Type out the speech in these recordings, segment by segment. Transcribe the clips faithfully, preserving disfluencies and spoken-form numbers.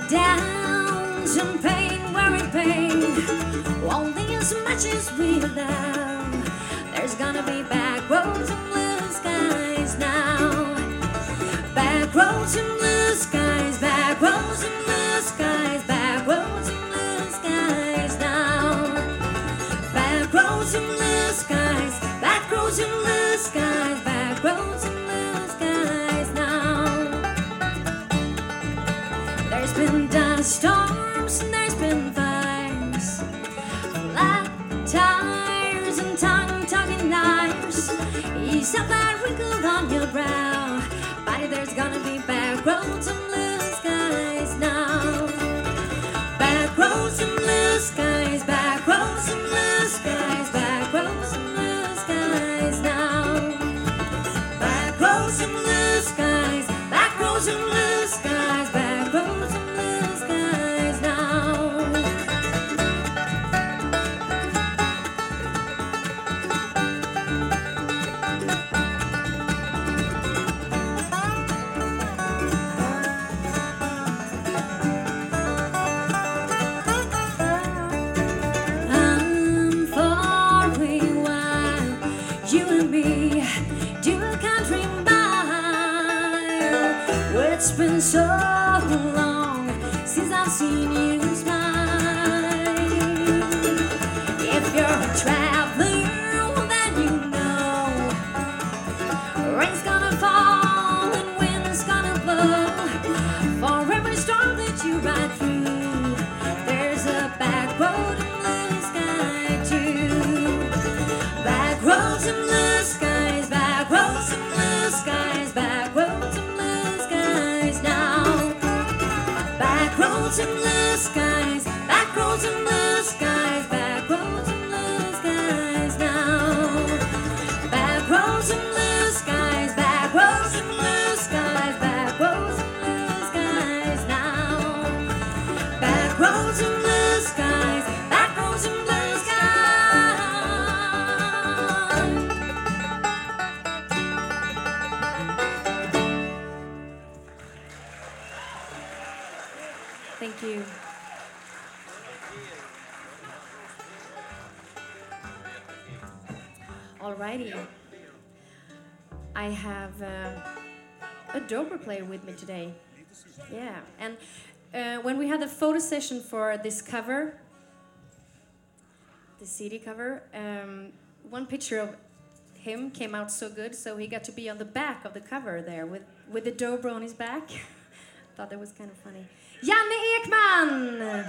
down some pain, worry, pain. Only as much as we love. There's gonna be back roads and blue skies now. Back roads and blue skies, back roads and blue skies, back roads and blue skies now. Back roads and blue skies, back roads and blue skies, back roads and blue skies now. There's been dust storms and there's been fires, flat tires and tongue-tugging liars. Ease up that wrinkle on your brow, buddy, there's gonna be back roads and blue skies now. Back roads and blue skies, back roads and blue skies, back roads and blue skies now. Back roads and blue skies, back roads and blue skies, back roads and blue skies now. And for a while, you and me do a country mile. It's been so long since I've seen you smile. If you're a traveler, then you know rain's gonna fall and wind's gonna blow. For every storm that you ride through, there's a back road and blue sky too. Back roads and blue skies, back roads and blue skies, back roads and blue skies now. Back roads and blue skies, back roads and blue skies, back roads and blue skies now. Back roads and blue skies, back roads and blue skies, back roads and blue skies now. Back roads and blue skies, back roads and blue skies. Thank you. Alrighty. I have uh, a Dobro player with me today. Yeah, and uh, when we had the photo session for this cover, the C D cover, um, one picture of him came out so good, so he got to be on the back of the cover there with, with the Dobro on his back. Thought that was kind of funny. Janne Ekman!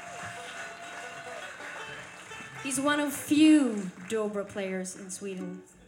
He's one of few Dobro players in Sweden.